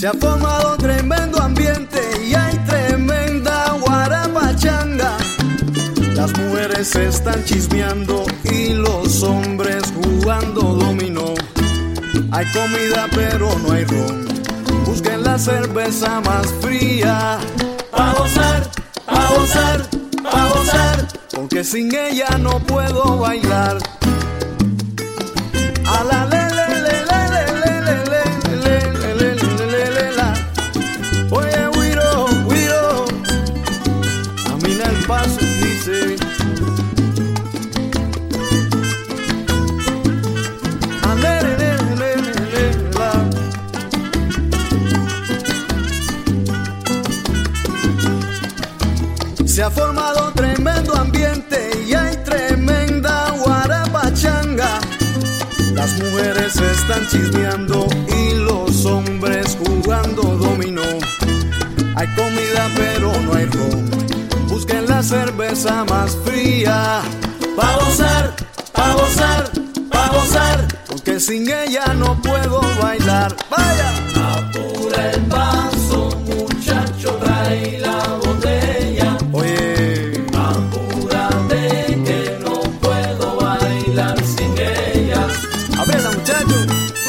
Se ha formado tremendo ambiente y hay tremenda guarapachanga. Las mujeres se están chismeando y los hombres jugando dominó. Hay comida pero no hay ron. Busquen la cerveza más fría. Pa' gozar, pa' gozar, pa' gozar, porque sin ella no puedo bailar. A la le le le le le le le le le le la. Oye Guiro, Guiro, camina el paso y dice. A le le le le le la. Se ha formado tremendo ambiente y hay tremenda guarapachanga. Las mujeres se están chismeando y los hombres jugando dominó. Hay comida pero no hay ron. Busquen la cerveza más fría. Pa' gozar, pa' gozar, pa' gozar, porque sin ella no puedo bailar. ¡Vaya! Apura el paso, muchacho, trae la botella. Oye, apúrate que no puedo bailar sin ella. aprieta muchacho.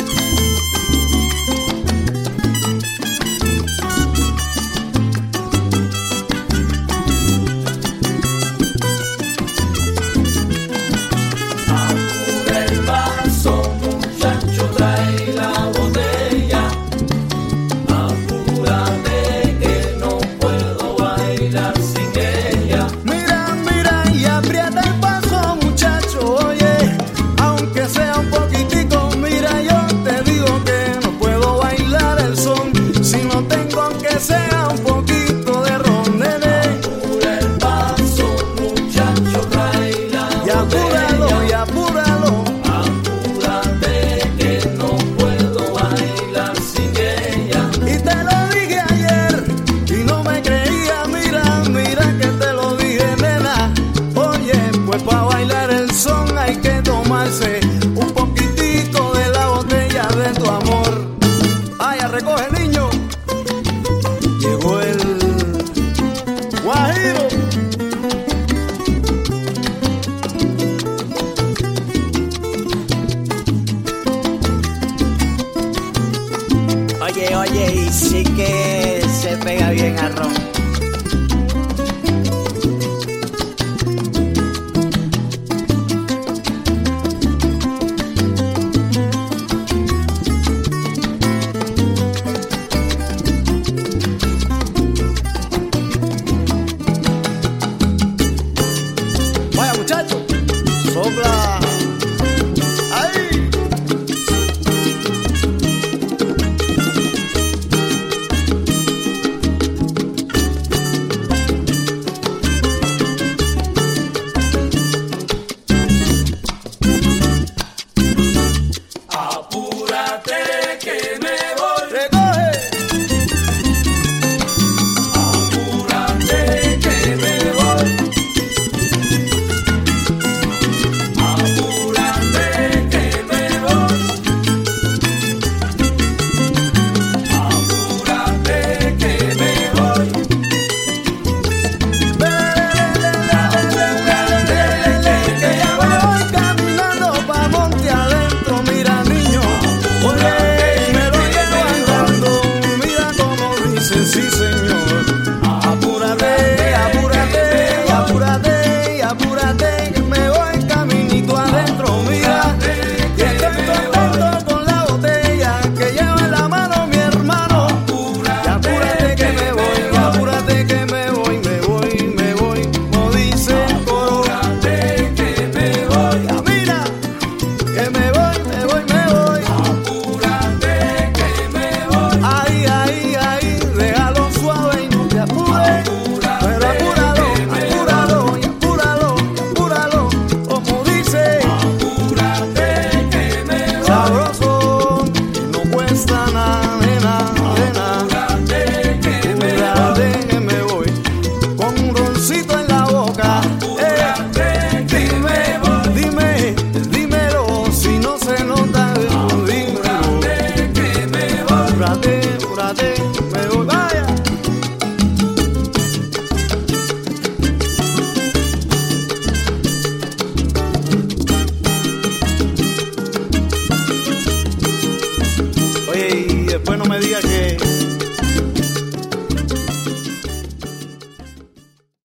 Apura el paso, muchacho, trae la botella. Apúrate que no puedo bailar sin ella. Mira, mira y aprieta el paso muchacho, oye, aunque sea un poquitico, mira yo te digo que no puedo bailar el son si no tengo aunque sea un poquito de ron, nene. Apura el paso, muchacho, trae la Y apúralo, y apúralo. apúrate que no puedo bailar sin ella. Y te lo dije ayer y no me creía, mira, mira que te lo dije, nena. Oye, pues para bailar el son hay que tomarse un poquitico de la botella de tu amor. Ay, recoge niño. Llegó el Guajiro. Oye, oye, y sí que se pega bien a ron. Vaya muchacho, sopla. Ahí. Apúrate que me voy. Recoge. Apúrate que me voy. Apúrate que me voy. Apúrate que me voy. Que ya me voy caminando pa' monte adentro, mira niño. Oye, me lo llevo hora de